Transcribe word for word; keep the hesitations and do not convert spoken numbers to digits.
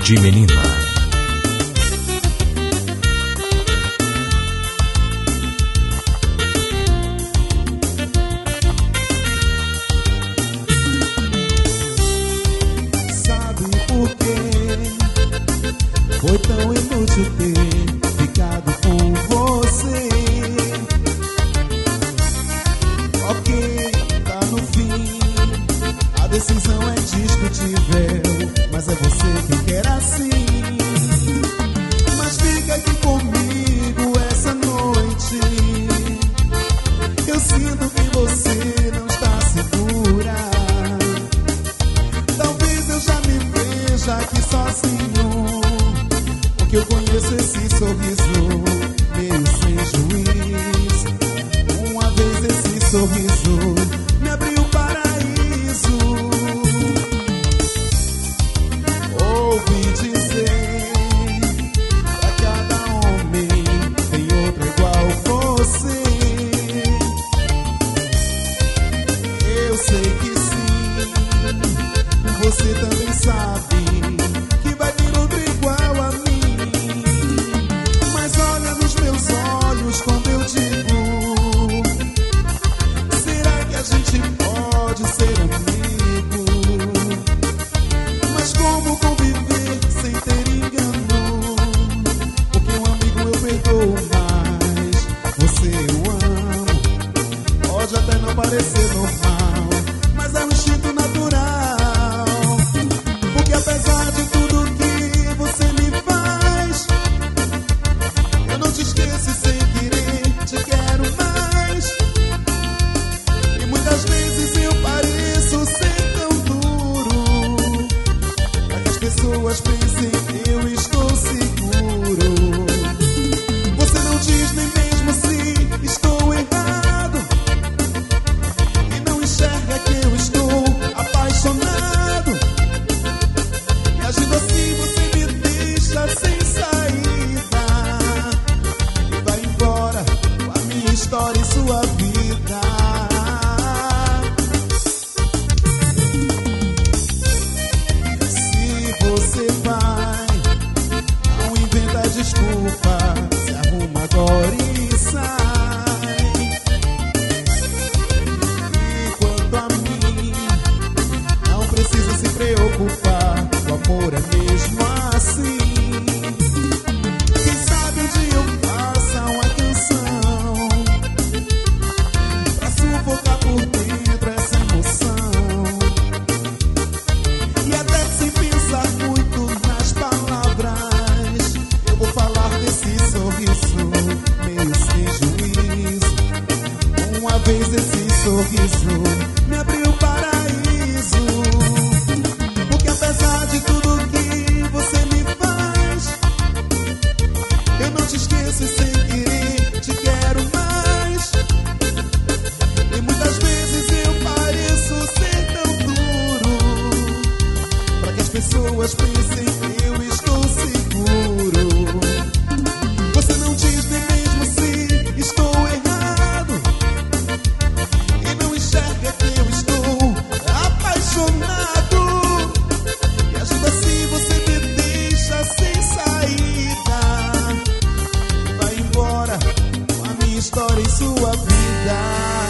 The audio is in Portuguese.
de Menina. Sabe por quê? Foi tão inútil ter ficado com você. Ok, tá no fim, a decisão é discutível, mas é você quem quer assim. Mas fica aqui comigo essa noite. Eu sinto que você não está segura. Talvez eu já me veja aqui sozinho, porque eu conheço esse sorriso meio sem juiz. Uma vez esse sorriso me abriu o paraíso. Ouvi dizer, pra cada homem tem outro igual você. Eu sei que sim, você também sabe que vai vir outro igual a mim. Mas olha nos meus olhos quando eu digo: será que a gente pode ser amigo? Mas como conviver sem ter engano? Porque um amigo eu perdoo, mas você eu amo. Pode até não parecer normal, mas é um instinto natural. Porque apesar de tudo que você me faz, eu não te esqueço e sem querer te quero mais. E muitas vezes eu pareço ser tão duro, pra que as pessoas pensem que eu estou seguro. Você não diz nem mesmo se estou errado, e não enxerga que eu estou apaixonado. E agindo assim você me deixa sem saída, e vai embora com a minha história e sua vida. Se você vai, não inventa desculpa, se arruma agora e sai. E quanto a mim, não precisa se preocupar, o amor é mesmo assim. Quem sabe um dia eu faça uma canção pra sufocar por dentro essa emoção. E até sem pensar muito nas palavras, eu vou falar desse sorriso meio sem juízo. Uma vez esse sorriso me abriu o paraíso. Porque apesar de tudo que você me faz, eu não te esqueço e sem querer te quero mais. E muitas vezes eu pareço ser tão duro, pra que as pessoas pensem que eu estou seguro. Você não diz nem mesmo se estou errado, e não enxerga que eu estou apaixonado. E agindo assim você me deixa sem saída, e vai embora com a minha história e sua vida.